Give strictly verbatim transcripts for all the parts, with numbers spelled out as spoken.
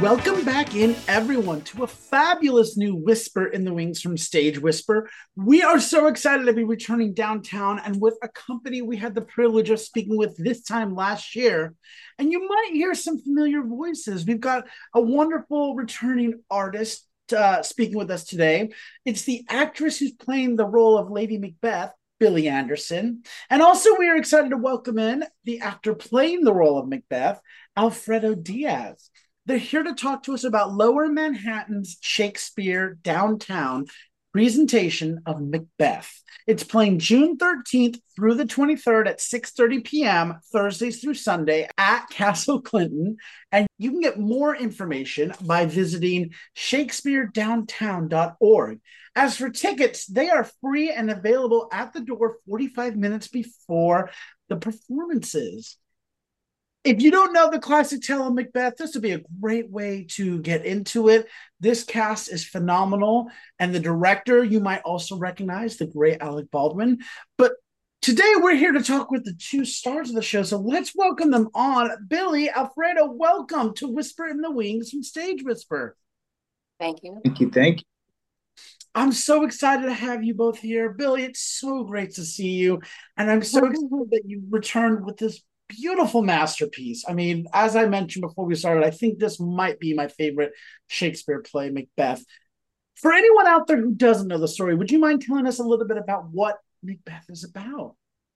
Welcome back in, everyone, to a fabulous new Whisper in the Wings from Stage Whisper. We are so excited to be returning downtown and with a company we had the privilege of speaking with this time last year. And you might hear some familiar voices. We've got a wonderful returning artist uh, speaking with us today. It's the actress who's playing the role of Lady Macbeth, Billy Anderson. And also we are excited to welcome in the actor playing the role of Macbeth, Alfredo Diaz. They're here to talk to us about Lower Manhattan's Shakespeare Downtown presentation of Macbeth. It's playing June thirteenth through the twenty-third at six thirty p.m. Thursdays through Sunday at Castle Clinton. And you can get more information by visiting shakespeare downtown dot org. As for tickets, they are free and available at the door forty-five minutes before the performances. If you don't know the classic tale of Macbeth, this would be a great way to get into it. This cast is phenomenal, and the director you might also recognize, the great Alec Baldwin. But today we're here to talk with the two stars of the show, so let's welcome them on. Billy, Alfredo, welcome to Whisper in the Wings from Stage Whisper. Thank you. Thank you. Thank you. I'm so excited to have you both here. Billy, it's so great to see you, and I'm so excited that you returned with this beautiful masterpiece. I mean, as I mentioned before we started, I think this might be my favorite Shakespeare play, Macbeth. For anyone out there who doesn't know the story, would you mind telling us a little bit about what Macbeth is about?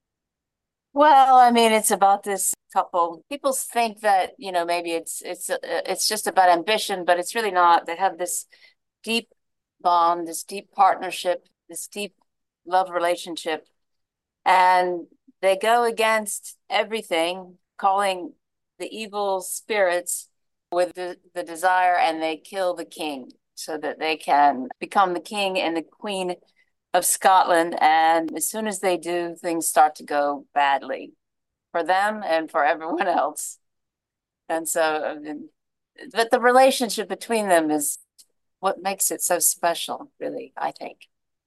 Well, I mean, it's about this couple. People think that, you know, maybe it's it's uh, it's just about ambition, but it's really not. They have this deep bond, this deep partnership, this deep love relationship, and they go against everything, calling the evil spirits with the, the desire, and they kill the king so that they can become the king and the queen of Scotland. And as soon as they do, things start to go badly for them and for everyone else. And so, I mean, but the relationship between them is what makes it so special, really, I think.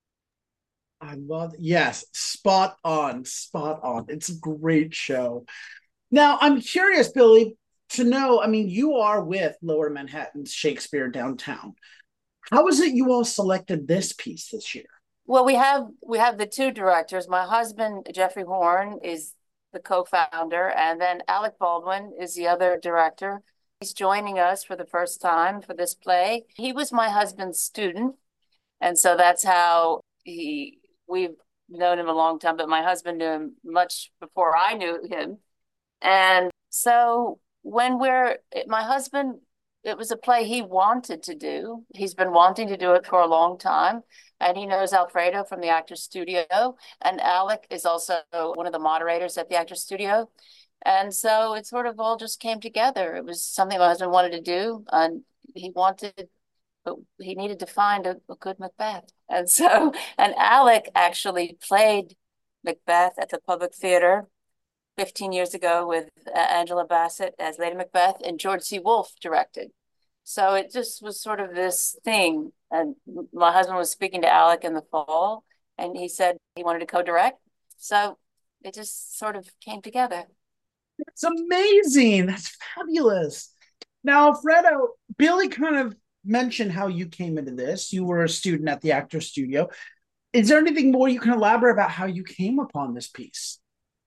I love, yes, spot on, spot on. It's a great show. Now, I'm curious, Billy, to know, I mean, you are with Lower Manhattan's Shakespeare Downtown. How is it you all selected this piece this year? Well, we have we have the two directors. My husband, Jeffrey Horn, is the co-founder, and then Alec Baldwin is the other director. He's joining us for the first time for this play. He was my husband's student, and so that's how he we've known him a long time, but my husband knew him much before I knew him. And so when we're, my husband, it was a play he wanted to do. He's been wanting to do it for a long time. And he knows Alfredo from the Actors Studio. And Alec is also one of the moderators at the Actors Studio. And so it sort of all just came together. It was something my husband wanted to do. And he wanted but he needed to find a, a good Macbeth. And so, and Alec actually played Macbeth at the Public Theater fifteen years ago with uh, Angela Bassett as Lady Macbeth, and George C. Wolfe directed. So it just was sort of this thing. And my husband was speaking to Alec in the fall, and he said he wanted to co-direct. So it just sort of came together. It's amazing. That's fabulous. Now, Alfredo, Billy kind of mention how you came into this. You were a student at the Actors Studio. Is there anything more you can elaborate about how you came upon this piece?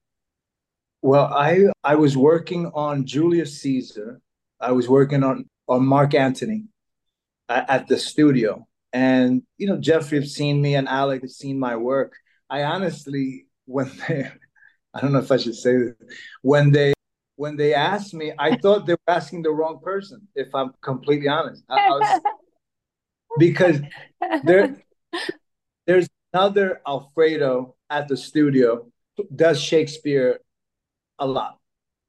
Well, I I was working on Julius Caesar. I was working on on Mark Antony at, at the studio, and you know, Jeffrey have seen me and Alec have seen my work. I honestly, when they, I don't know if I should say this, when they when they asked me, I thought they were asking the wrong person, if I'm completely honest. I, I was, because there, there's another Alfredo at the studio who does Shakespeare a lot.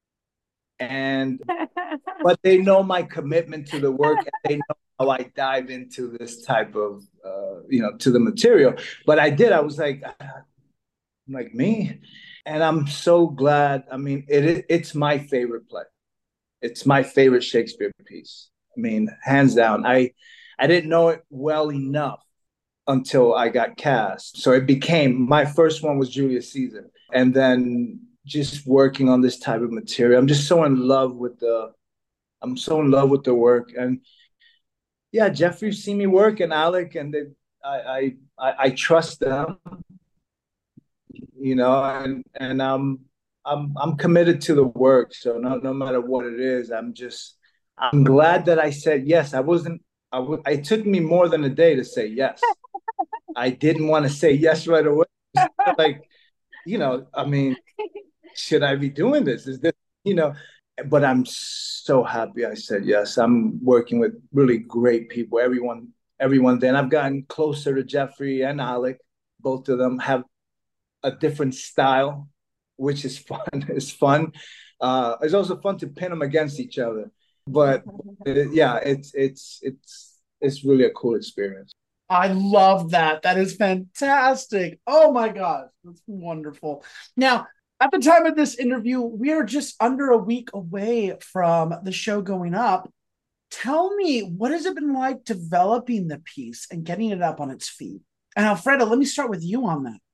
And, but they know my commitment to the work, and they know how I dive into this type of, uh, you know, to the material. But I did, I was like, I'm like, me? And I'm so glad. I mean, it it's my favorite play. It's my favorite Shakespeare piece. I mean, hands down. I I didn't know it well enough until I got cast. So it became, my first one was Julius Caesar. And then just working on this type of material, I'm just so in love with the I'm so in love with the work. And yeah, Jeffrey's seen me work and Alec, and they, I, I, I trust them, you know, and and um, I'm I'm committed to the work. So no no matter what it is, I'm just I'm glad that I said yes. I wasn't. I w- it took me more than a day to say yes. I didn't want to say yes right away. Like, you know, I mean, should I be doing this? Is this, you know? But I'm so happy I said yes. I'm working with really great people. Everyone, everyone. Then I've gotten closer to Jeffrey and Alec. Both of them have a different style, which is fun. It's fun. Uh, it's also fun to pin them against each other. But it, yeah, it's it's it's it's really a cool experience. I love that. That is fantastic. Oh my gosh, that's wonderful. Now, at the time of this interview, we are just under a week away from the show going up. Tell me, what has it been like developing the piece and getting it up on its feet? And Alfredo, let me start with you on that.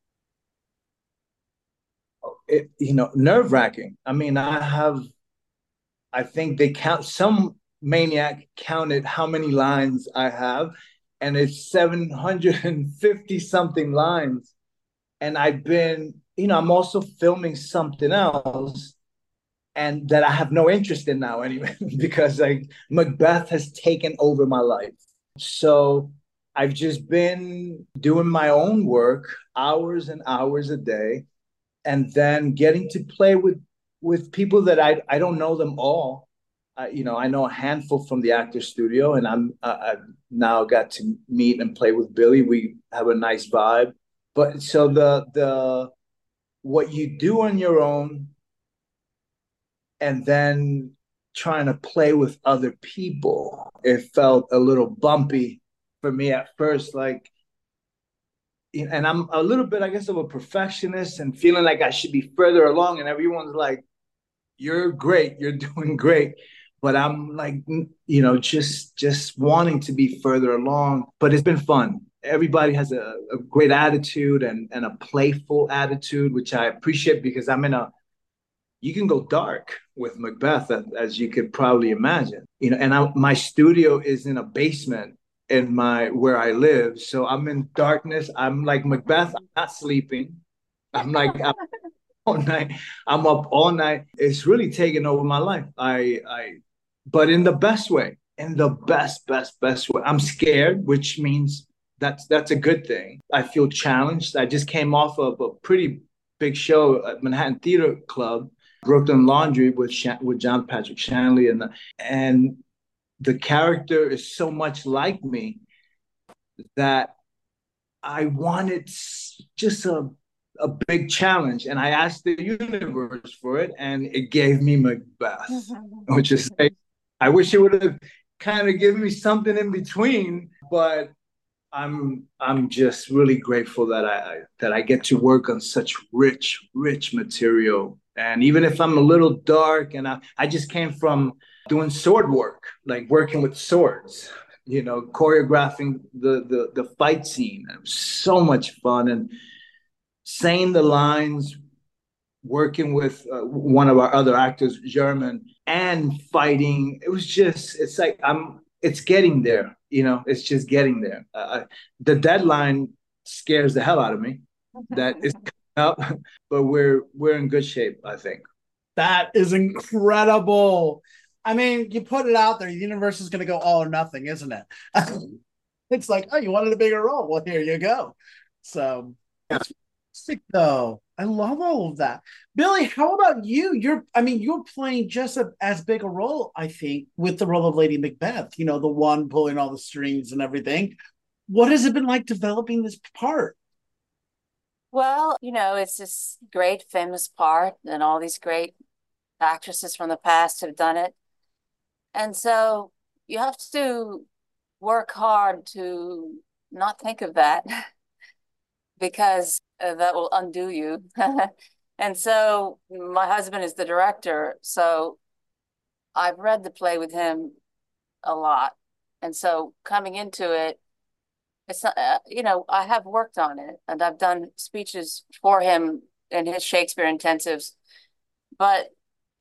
It, you know, nerve wracking. I mean, I have, I think they count, some maniac counted how many lines I have, and it's seven hundred fifty something lines. And I've been, you know, I'm also filming something else and that I have no interest in now anyway, because like Macbeth has taken over my life. So I've just been doing my own work, hours and hours a day, and then getting to play with with people that I I don't know them all. Uh, you know, I know a handful from the actor studio, and I'm uh, I've now got to meet and play with Billy. We have a nice vibe, but so the the what you do on your own, and then trying to play with other people, it felt a little bumpy for me at first. Like, and I'm a little bit, I guess, of a perfectionist and feeling like I should be further along, and everyone's like, you're great, you're doing great, but I'm like, you know, just just wanting to be further along. But it's been fun. Everybody has a, a great attitude and and a playful attitude, which I appreciate, because I'm in a, you can go dark with Macbeth, as you could probably imagine, you know. And I, my studio is in a basement in my where I live, so I'm in darkness. I'm like Macbeth. I'm not sleeping. I'm like I'm all night. I'm up all night. It's really taken over my life. I, I, but in the best way, in the best, best, best way. I'm scared, which means that's that's a good thing. I feel challenged. I just came off of a pretty big show at Manhattan Theater Club, Brooklyn Laundry, with Shan- with John Patrick Shanley, and the, and the character is so much like me that I wanted just a a big challenge, and I asked the universe for it, and it gave me Macbeth, which is like, I wish it would have kind of given me something in between, but I'm I'm just really grateful that I, I that I get to work on such rich, rich material. And even if I'm a little dark, and I, I just came from doing sword work, like working with swords, you know, choreographing the the the fight scene. It was so much fun, and saying the lines, working with uh, one of our other actors, German, and fighting. It was just, it's like I'm, it's getting there, you know, it's just getting there. Uh, the deadline scares the hell out of me. That is coming up, but we're we're in good shape, I think. That is incredible. I mean, you put it out there, the universe is going to go all or nothing, isn't it? It's like, oh, you wanted a bigger role. Well, here you go. So that's fantastic, though. I love all of that. Billy, how about you? You're, I mean, you're playing just a, as big a role, I think, with the role of Lady Macbeth, you know, the one pulling all the strings and everything. What has it been like developing this part? Well, you know, it's this great famous part, and all these great actresses from the past have done it. And so you have to work hard to not think of that because uh, that will undo you. And so my husband is the director, so I've read the play with him a lot. And so coming into it, it's not, uh, you know, I have worked on it and I've done speeches for him in his Shakespeare intensives, but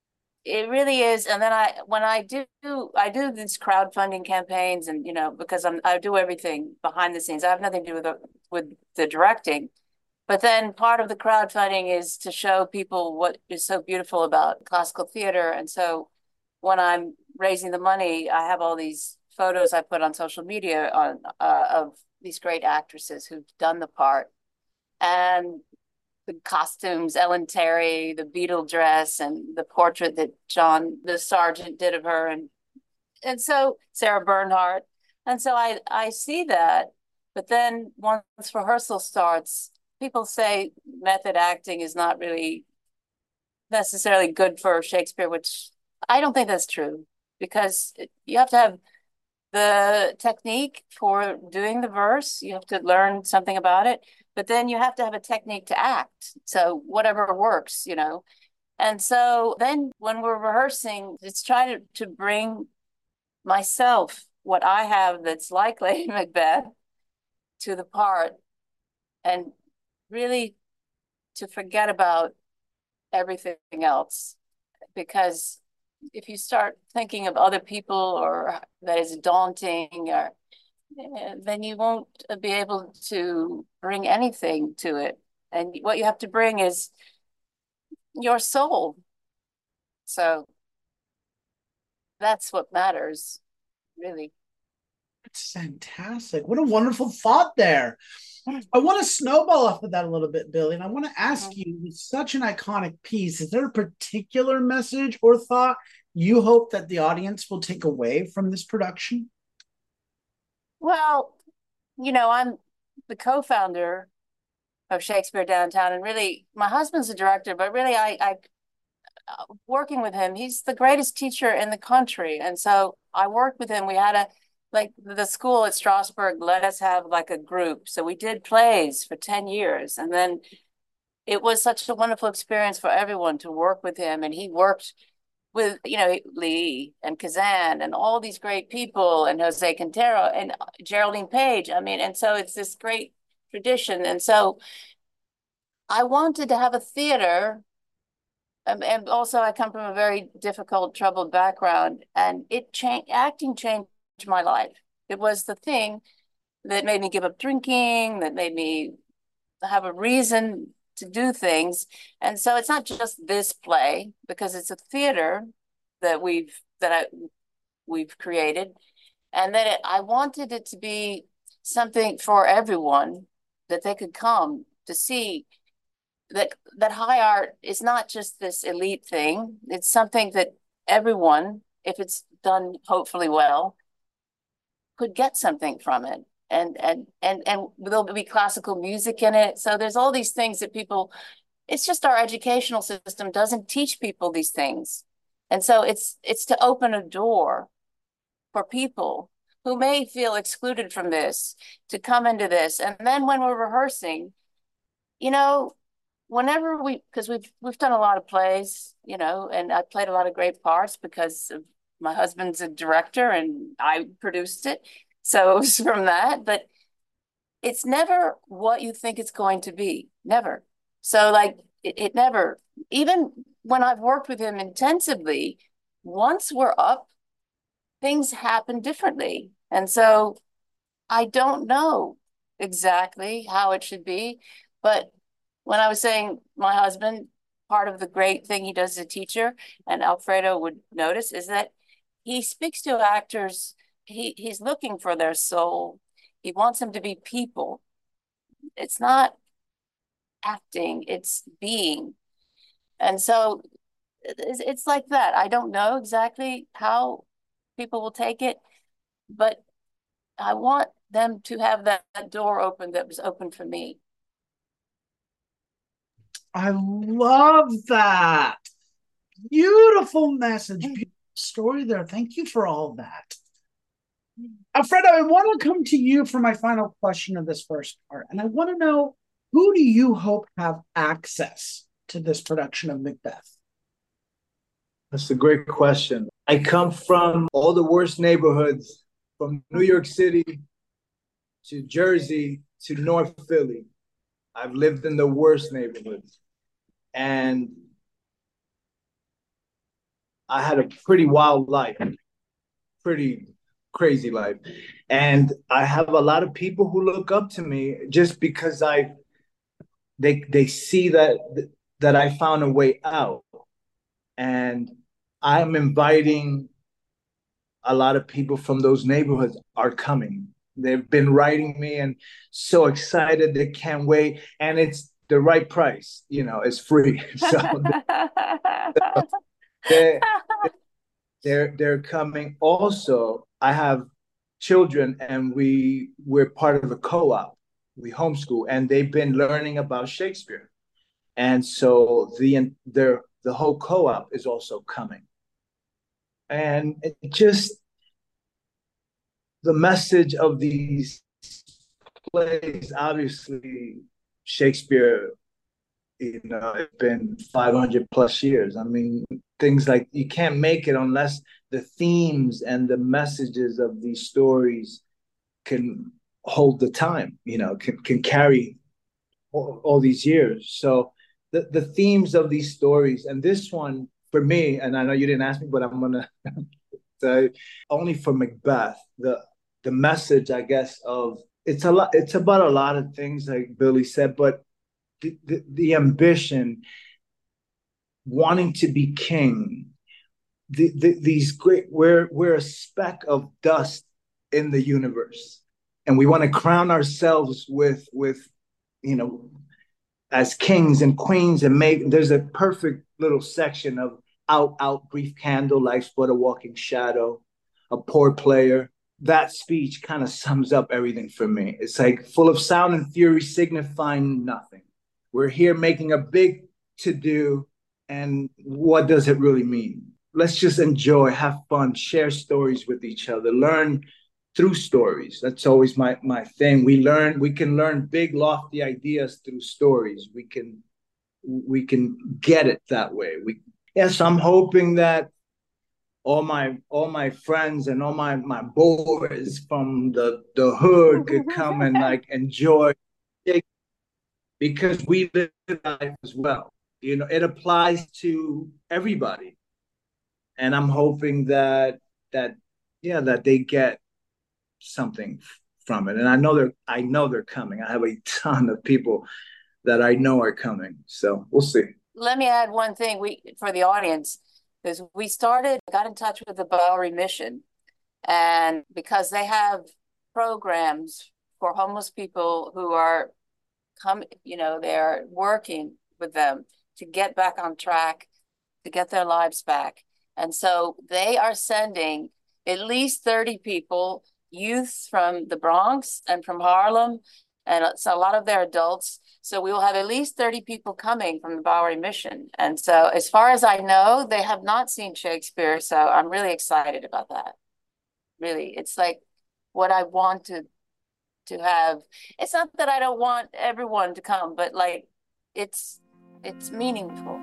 it really is. And then I, when I do, I do these crowdfunding campaigns, and you know, because I'm, I do everything behind the scenes. I have nothing to do with the, with the directing. But then part of the crowdfunding is to show people what is so beautiful about classical theater. And so when I'm raising the money, I have all these photos I put on social media on uh, of these great actresses who've done the part. And the costumes, Ellen Terry, the beetle dress, and the portrait that John, the sergeant, did of her, and and so Sarah Bernhardt. And so I I see that, but then once rehearsal starts, people say method acting is not really necessarily good for Shakespeare, which I don't think that's true, because you have to have the technique for doing the verse. You have to learn something about it, but then you have to have a technique to act. So whatever works, you know. And so then when we're rehearsing, it's trying to, to bring myself, what I have that's like Lady Macbeth, to the part, and really to forget about everything else. Because if you start thinking of other people, or that is daunting, or then you won't be able to bring anything to it. And what you have to bring is your soul. So that's what matters, really. It's fantastic. What a wonderful thought there. I want to snowball off of that a little bit, Billie, and I want to ask mm-hmm. you, with such an iconic piece, is there a particular message or thought you hope that the audience will take away from this production? Well, you know, I'm the co-founder of Shakespeare Downtown, and really, my husband's a director, but really, I, I working with him, he's the greatest teacher in the country, and so I worked with him. We had a like the school at Strasberg let us have like a group. So we did plays for ten years. And then it was such a wonderful experience for everyone to work with him. And he worked with, you know, Lee and Kazan and all these great people, and Jose Quintero and Geraldine Page. I mean, and so it's this great tradition. And so I wanted to have a theater. Um, and also I come from a very difficult, troubled background, and it changed, acting changed my life. It was the thing that made me give up drinking, that made me have a reason to do things. And so it's not just this play, because it's a theater that we've that I we've created, and that it, I wanted it to be something for everyone, that they could come to see that that high art is not just this elite thing. It's something that everyone, if it's done hopefully well, could get something from it. And and and and there'll be classical music in it. So there's all these things that people, it's just our educational system doesn't teach people these things. And so it's it's to open a door for people who may feel excluded from this to come into this. And then when we're rehearsing, you know, whenever we, because we've we've done a lot of plays, you know, and I played a lot of great parts because of my husband's a director and I produced it. So it was from that, but it's never what you think it's going to be. Never. So like it, it never, even when I've worked with him intensively, once we're up, things happen differently. And so I don't know exactly how it should be. But when I was saying my husband, part of the great thing he does as a teacher, and Alfredo would notice, is that he speaks to actors. He he's looking for their soul. He wants them to be people. It's not acting, it's being. And so it's, it's like that. I don't know exactly how people will take it, but I want them to have that, that door open that was open for me. I love that. Beautiful message, beautiful story there. Thank you for all that. Alfredo, I want to come to you for my final question of this first part. And I want to know, who do you hope have access to this production of Macbeth? That's a great question. I come from all the worst neighborhoods, from New York City to Jersey to North Philly. I've lived in the worst neighborhoods. And I had a pretty wild life, pretty crazy life. And I have a lot of people who look up to me just because I they they see that that I found a way out. And I'm inviting a lot of people from those neighborhoods are coming. They've been writing me and so excited, they can't wait. And it's the right price, you know, it's free. So they, they're they're coming. Also, I have children and we we're part of a co-op. We homeschool and they've been learning about Shakespeare. And so the their the whole co-op is also coming. And it just the message of these plays, obviously, Shakespeare, you know, it's been five hundred plus years. I mean, things like you can't make it unless the themes and the messages of these stories can hold the time, you know, can, can carry all, all these years. So the, the themes of these stories, and this one for me, and I know you didn't ask me, but I'm gonna say only for Macbeth, the the message, I guess, of it's a lot, it's about a lot of things like Billy said, but the, the, the ambition, wanting to be king, the, the, these great, we're, we're a speck of dust in the universe. And we want to crown ourselves with, with, you know, as kings and queens and make, there's a perfect little section of out, out, brief candle, life's but a walking shadow, a poor player. That speech kind of sums up everything for me. It's like full of sound and fury, signifying nothing. We're here making a big to-do, and what does it really mean? Let's just enjoy, have fun, share stories with each other, learn through stories. That's always my, my thing. We learn, we can learn big, lofty ideas through stories. We can, we can get it that way. We, yes, I'm hoping that all my all my friends and all my my boys from the the hood could come and like enjoy it, because we live life as well. You know, it applies to everybody, and I'm hoping that that yeah that they get something from it. And I know they're I know they're coming. I have a ton of people that I know are coming, so we'll see. Let me add one thing we for the audience. Is we started, got in touch with the Bowery Mission, and because they have programs for homeless people who are come, you know, they're working with them to get back on track, to get their lives back. And so they are sending at least thirty people, youth from the Bronx and from Harlem, and so a lot of their adults. So we will have at least thirty people coming from the Bowery Mission. And so as far as I know, they have not seen Shakespeare. So I'm really excited about that. Really, it's like what I want to, to have. It's not that I don't want everyone to come, but like it's, it's meaningful.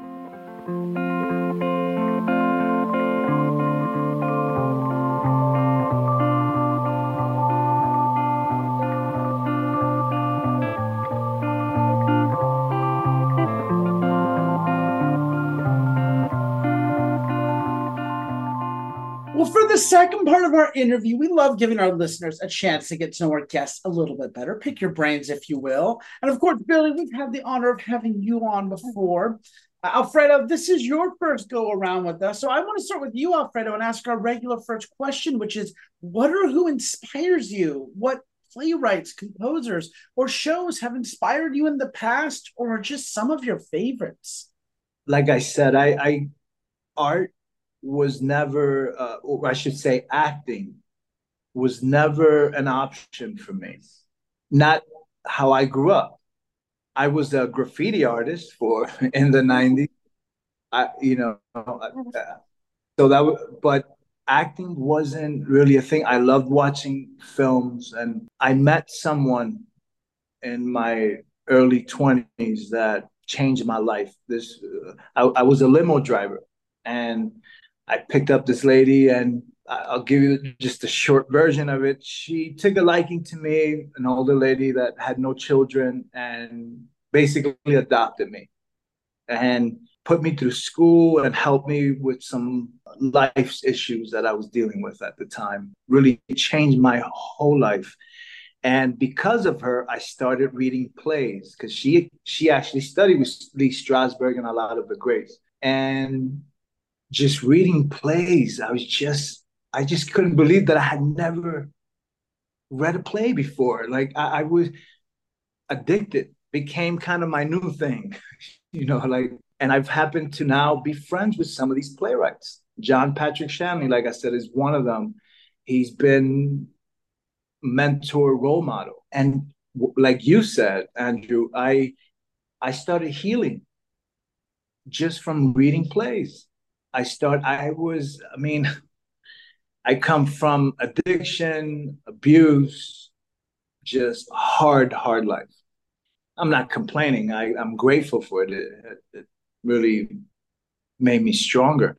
Well, for the second part of our interview, we love giving our listeners a chance to get to know our guests a little bit better. Pick your brains, if you will. And of course, Billy, we've had the honor of having you on before. Uh, Alfredo, this is your first go around with us. So I want to start with you, Alfredo, and ask our regular first question, which is what or who inspires you? What playwrights, composers, or shows have inspired you in the past, or are just some of your favorites? Like I said, I, I art was never, uh, or I should say, acting was never an option for me. Not how I grew up. I was a graffiti artist for in the nineties. I, you know, uh, so that was, but acting wasn't really a thing. I loved watching films, and I met someone in my early twenties that changed my life. This, uh, I, I was a limo driver, and I picked up this lady, and I'll give you just a short version of it. She took a liking to me, an older lady that had no children, and basically adopted me and put me through school and helped me with some life issues that I was dealing with at the time. Really changed my whole life. And because of her, I started reading plays because she she actually studied with Lee Strasberg and a lot of the greats. And just reading plays, I was just I just couldn't believe that I had never read a play before. Like I, I was addicted, became kind of my new thing, you know, like, and I've happened to now be friends with some of these playwrights. John Patrick Shanley, like I said, is one of them. He's been mentor, role model. And like you said, Andrew, I I started healing just from reading plays. I start I was, I mean, I come from addiction, abuse, just hard, hard life. I'm not complaining. I, I'm grateful for it. It, it really made me stronger.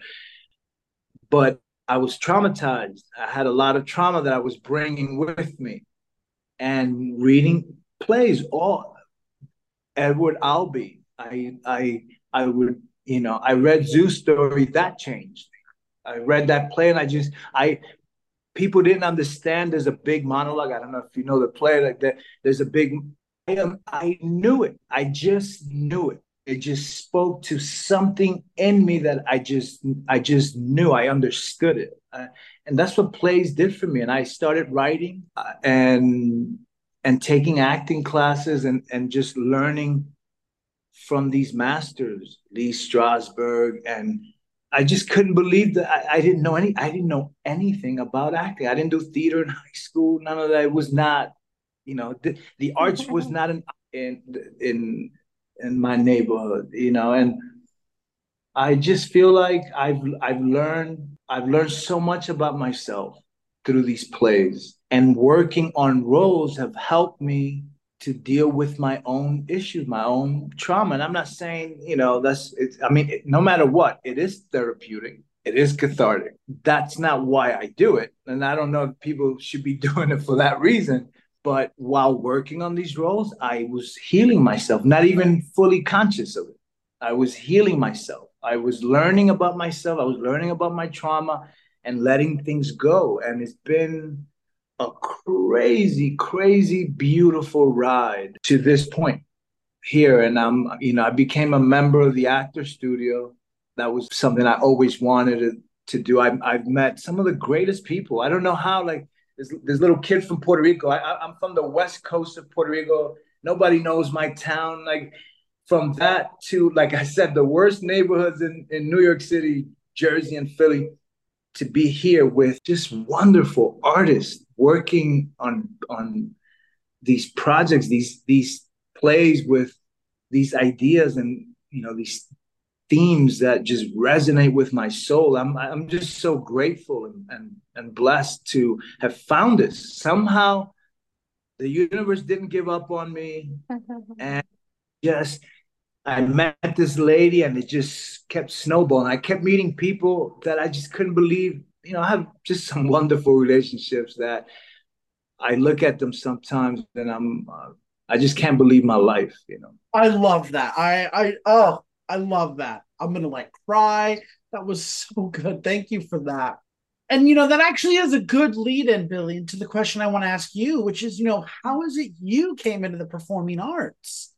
But I was traumatized. I had a lot of trauma that I was bringing with me. And reading plays, all Edward Albee. I I I would, you know, I read Zeus Story, that changed me. I read that play and I just I people didn't understand there's a big monologue. I don't know if you know the play, like that. There's a big I am I knew it. I just knew it. It just spoke to something in me that I just I just knew. I understood it. Uh, and that's what plays did for me. And I started writing uh, and and taking acting classes and and just learning from these masters, Lee Strasberg, and I just couldn't believe that I, I didn't know any I didn't know anything about acting. I didn't do theater in high school. None of that. It was not, you know, the, the arts was not in in in in my neighborhood, you know, and I just feel like I've I've learned I've learned so much about myself through these plays, and working on roles have helped me to deal with my own issues, my own trauma. And I'm not saying, you know, that's it's I mean, it, no matter what, it is therapeutic. It is cathartic. That's not why I do it. And I don't know if people should be doing it for that reason. But while working on these roles, I was healing myself, not even fully conscious of it. I was healing myself. I was learning about myself. I was learning about my trauma and letting things go. And it's been a crazy, crazy, beautiful ride to this point here. And I'm, you know, I became a member of the Actor Studio. That was something I always wanted to, to do. I've, I've met some of the greatest people. I don't know how, like, this, this little kid from Puerto Rico. I, I'm from the west coast of Puerto Rico. Nobody knows my town. Like, from that to, like I said, the worst neighborhoods in, in New York City, Jersey, and Philly, to be here with just wonderful artists working on on these projects, these these plays with these ideas and, you know, these themes that just resonate with my soul. I'm I'm just so grateful and and, and blessed to have found this. Somehow the universe didn't give up on me, and just I met this lady and it just kept snowballing. I kept meeting people that I just couldn't believe. You know, I have just some wonderful relationships that I look at them sometimes and I'm, uh, I just can't believe my life, you know. I love that. I, I, oh, I love that. I'm gonna like cry. That was so good. Thank you for that. And you know, that actually is a good lead in, Billy, into the question I want to ask you, which is, you know, how is it you came into the performing arts?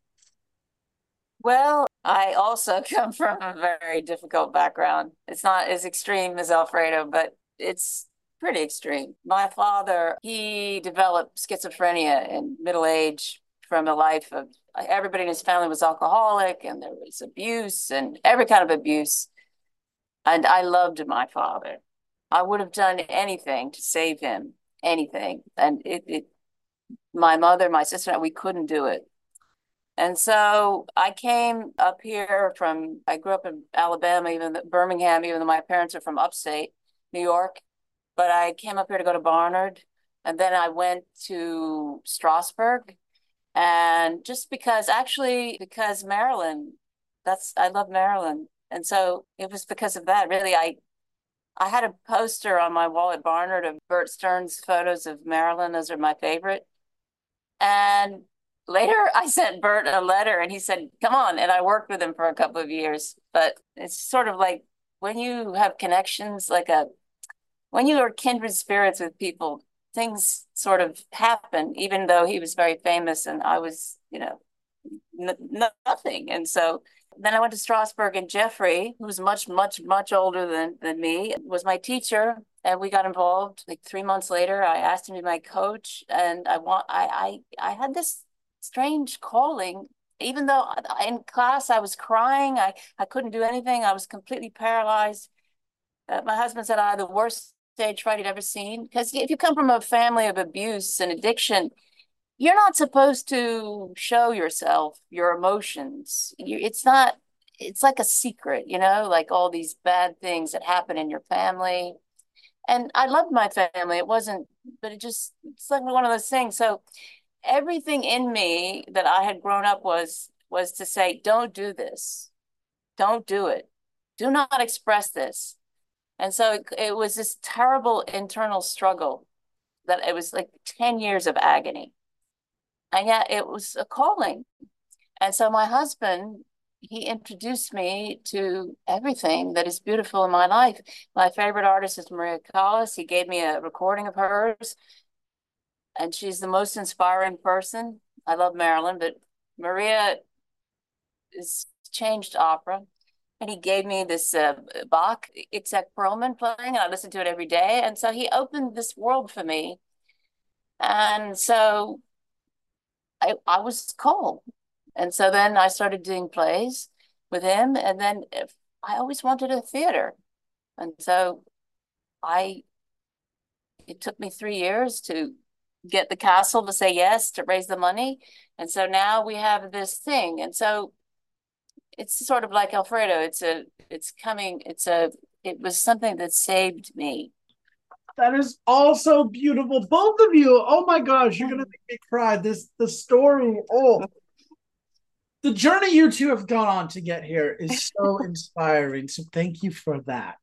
Well, I also come from a very difficult background. It's not as extreme as Alfredo, but it's pretty extreme. My father, he developed schizophrenia in middle age from a life of everybody in his family was alcoholic and there was abuse and every kind of abuse. And I loved my father. I would have done anything to save him, anything. And it, it my mother, my sister, we couldn't do it. And so I came up here from, I grew up in Alabama, even though, Birmingham, even though my parents are from upstate New York. But I came up here to go to Barnard. And then I went to Strasberg. And just because, actually, because Maryland, that's, I love Maryland. And so it was because of that. Really, I I had a poster on my wall at Barnard of Bert Stearns' photos of Maryland. Those are my favorite. And later I sent Bert a letter and he said, come on. And I worked with him for a couple of years. But it's sort of like when you have connections, like a, when you are kindred spirits with people, things sort of happen, even though he was very famous and I was, you know, n- nothing. And so then I went to Strasberg, and Jeffrey, who was much, much, much older than, than me, was my teacher. And we got involved like three months later. I asked him to be my coach. And I want I I I had this strange calling. Even though in class I was crying, I, I couldn't do anything. I was completely paralyzed. Uh, my husband said I had the worst stage fright he'd ever seen. Because if you come from a family of abuse and addiction, you're not supposed to show yourself your emotions. You, it's not, it's like a secret, you know, like all these bad things that happen in your family. And I loved my family. It wasn't, but it just, it's like one of those things. So everything in me that I had grown up was, was to say, don't do this. Don't do it. Do not express this. And so it, it was this terrible internal struggle that it was like ten years of agony. And yet it was a calling. And so my husband, he introduced me to everything that is beautiful in my life. My favorite artist is Maria Callas. He gave me a recording of hers, and she's the most inspiring person. I love Marilyn, but Maria is changed opera. And he gave me this uh, Bach, Itzhak Perlman playing, and I listened to it every day. And so he opened this world for me. And so I, I was called. And so then I started doing plays with him. And then if, I always wanted a theater. And so I, it took me three years to get the castle to say yes, to raise the money. And so now we have this thing. And so it's sort of like Alfredo. It's a, it's coming, it's a, it was something that saved me. That is also beautiful. Both of you. Oh my gosh, you're gonna make me cry. This the story. Oh, the journey you two have gone on to get here is so inspiring. So thank you for that.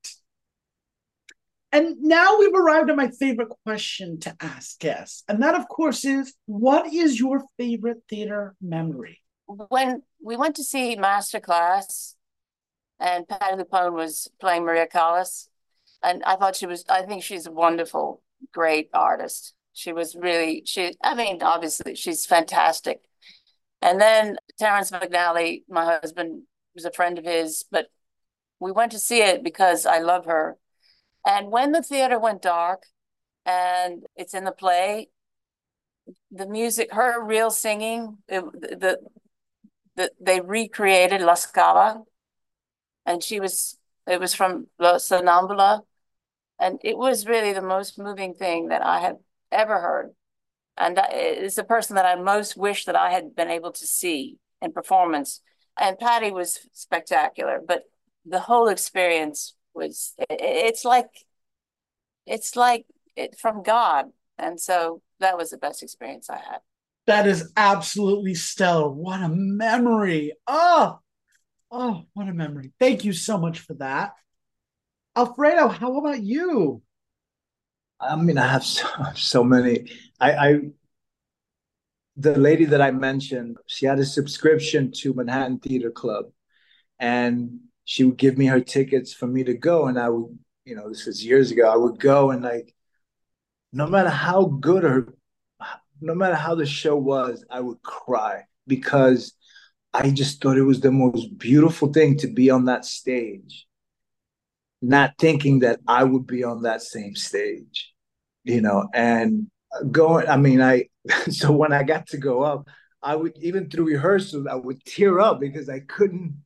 And now we've arrived at my favorite question to ask guests. And that, of course, is what is your favorite theater memory? When we went to see Masterclass and Patti LuPone was playing Maria Callas, and I thought she was, I think she's a wonderful, great artist. She was really, she, I mean, obviously she's fantastic. And then Terrence McNally, my husband, was a friend of his, but we went to see it because I love her. And when the theater went dark and it's in the play, the music, her real singing, it, the, the, they recreated La Scala, and she was, it was from La Sonnambula. And it was really the most moving thing that I have ever heard. And it's the person that I most wish that I had been able to see in performance. And Patti was spectacular, but the whole experience was, it's like, it's like it from God. And so that was the best experience I had. That is absolutely stellar. What a memory. Oh, oh, what a memory. Thank you so much for that. Alfredo, how about you? I mean, I have so, so many. I, I, the lady that I mentioned, she had a subscription to Manhattan Theater Club, and she would give me her tickets for me to go. And I would, you know, this was years ago. I would go, and like, no matter how good her, no matter how the show was, I would cry because I just thought it was the most beautiful thing to be on that stage, not thinking that I would be on that same stage, you know, and going, I mean, I, so when I got to go up, I would, even through rehearsals, I would tear up because I couldn't,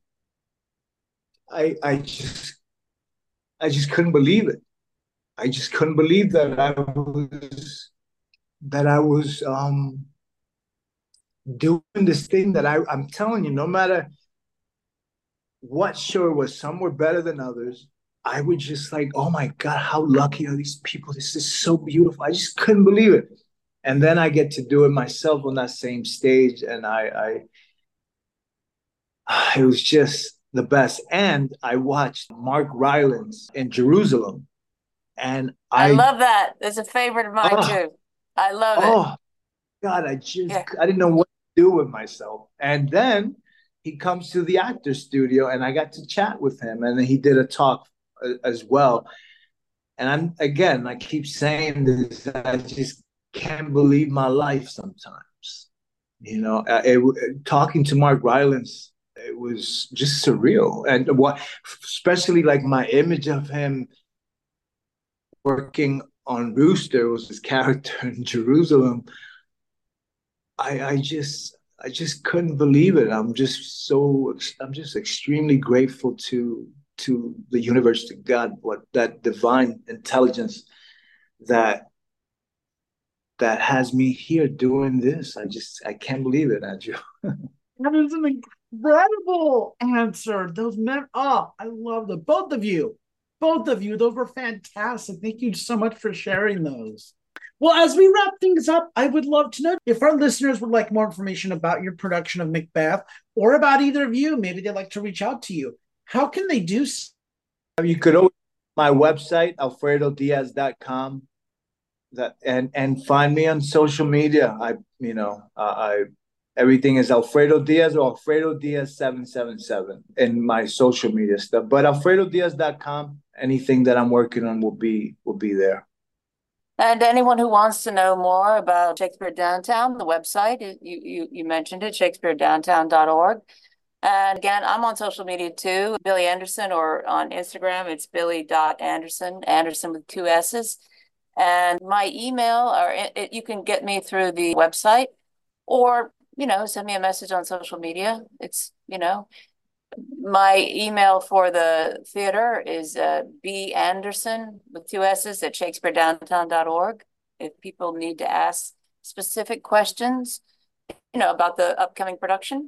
I, I just, I just couldn't believe it. I just couldn't believe that I was, that I was, um, doing this thing that I, I'm telling you, no matter what show it was, some were better than others. I was just like, oh my God, how lucky are these people? This is so beautiful. I just couldn't believe it. And then I get to do it myself on that same stage. And I, I it was just the best. And I watched Mark Rylance in Jerusalem. And I, I love that. It's a favorite of mine oh, too. I love it. oh God, I just, Yeah. I didn't know what do with myself. And then he comes to the actor's studio, and I got to chat with him, and then he did a talk as well. And I'm again, I keep saying this, I just can't believe my life sometimes. You know, it, it, talking to Mark Rylance, it was just surreal. And what, especially like my image of him working on Rooster, was his character in Jerusalem. I, I just, I just couldn't believe it. I'm just so, I'm just extremely grateful to to the universe, to God, what that divine intelligence that that has me here doing this. I just, I can't believe it, Andrew. That is an incredible answer. Those men, oh, I love them. Both of you, both of you, those were fantastic. Thank you so much for sharing those. Well, as we wrap things up, I would love to know if our listeners would like more information about your production of Macbeth, or about either of you. Maybe they'd like to reach out to you. How can they do so? You could always my website, alfredo diaz dot com, that and and find me on social media. I you know, uh, I everything is Alfredo Diaz or Alfredo Diaz seven seven seven in my social media stuff. But alfredo diaz dot com, anything that I'm working on will be will be there. And anyone who wants to know more about Shakespeare Downtown, the website, you you, you mentioned it, shakespeare downtown dot org. And again, I'm on social media too, Billy Anderson, or on Instagram, it's billy dot anderson, Anderson with two S's. And my email, or it, it, you can get me through the website, or, you know, send me a message on social media. It's, you know, my email for the theater is uh, B Anderson with two S's at shakespeare downtown dot org. If people need to ask specific questions, you know, about the upcoming production.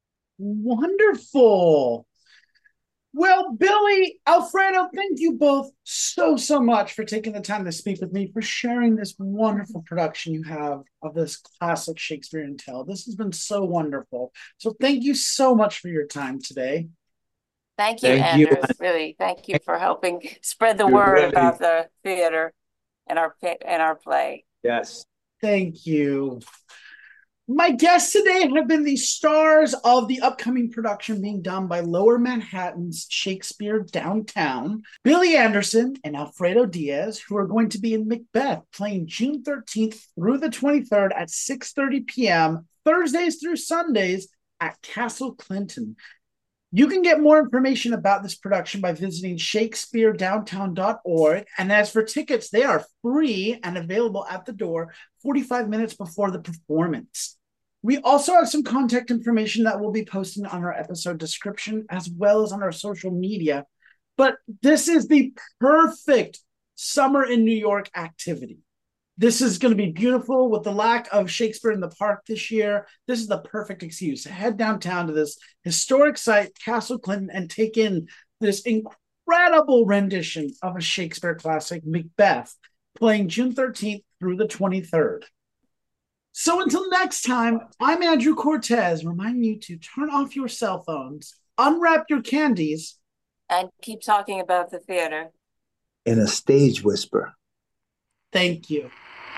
Wonderful. Well, Billy, Alfredo, thank you both so, so much for taking the time to speak with me, for sharing this wonderful production you have of this classic Shakespearean tale. This has been so wonderful. So thank you so much for your time today. Thank you, Thank Anders. you. Really, thank you for helping spread the You're word really- about the theater and our and our play. Yes. Thank you. My guests today have been the stars of the upcoming production being done by Lower Manhattan's Shakespeare Downtown, Billy Anderson and Alfredo Diaz, who are going to be in Macbeth, playing June thirteenth through the twenty-third at six thirty p.m., Thursdays through Sundays at Castle Clinton. You can get more information about this production by visiting shakespeare downtown dot org. And as for tickets, they are free and available at the door forty-five minutes before the performance. We also have some contact information that we'll be posting on our episode description, as well as on our social media. But this is the perfect summer in New York activity. This is going to be beautiful. With the lack of Shakespeare in the Park this year, this is the perfect excuse to head downtown to this historic site, Castle Clinton, and take in this incredible rendition of a Shakespeare classic, Macbeth, playing June thirteenth through the twenty-third. So until next time, I'm Andrew Cortez, reminding you to turn off your cell phones, unwrap your candies, and keep talking about the theater in a stage whisper. Thank you.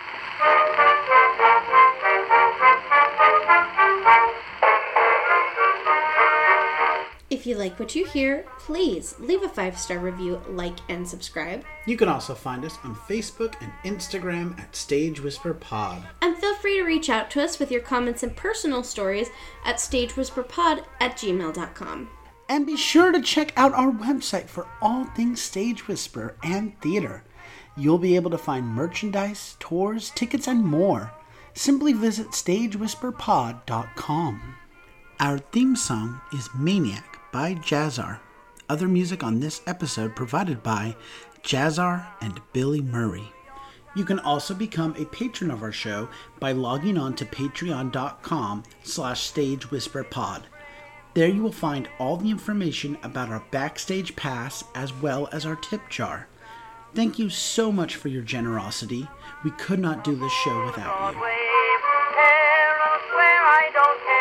If you like what you hear, please leave a five-star review, like, and subscribe. You can also find us on Facebook and Instagram at Stage Whisper Pod. And feel free to reach out to us with your comments and personal stories at stagewhisperpod at gmail dot com. And be sure to check out our website for all things Stage Whisper and theater. You'll be able to find merchandise, tours, tickets, and more. Simply visit stage whisper pod dot com. Our theme song is Maniac by Jazzar. Other music on this episode provided by Jazzar and Billy Murray. You can also become a patron of our show by logging on to patreon dot com slash stage whisper pod. There you will find all the information about our backstage pass as well as our tip jar. Thank you so much for your generosity. We could not do this show without you.